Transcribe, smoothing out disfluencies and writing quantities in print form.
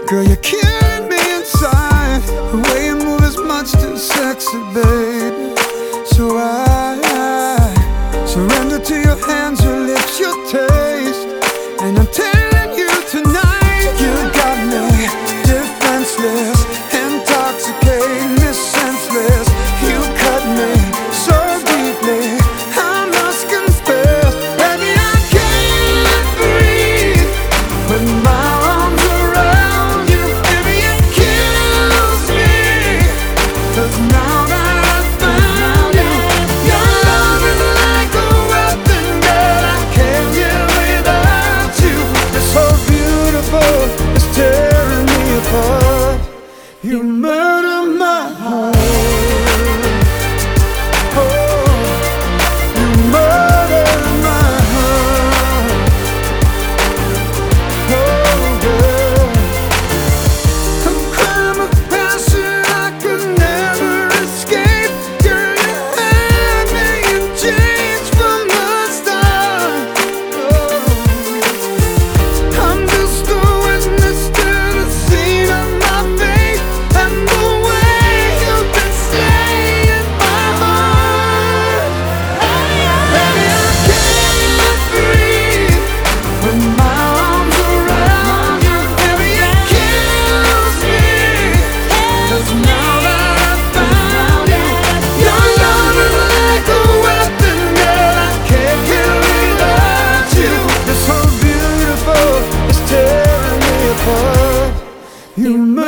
Girl, you're killing me inside. The way you move is much too sexy, baby. So I surrender to your hands, your lips, your taste. And I'm telling you tonight, you got me defenseless, intoxicating me senseless. You cut me so deeply, I must confess. Baby, I can't breathe when my arms around you. Baby, it kills me, 'cause now that I've found you, your love is like a weapon that I can't live without you. It's so beautiful, it's tearing me apart. You murder my heart. You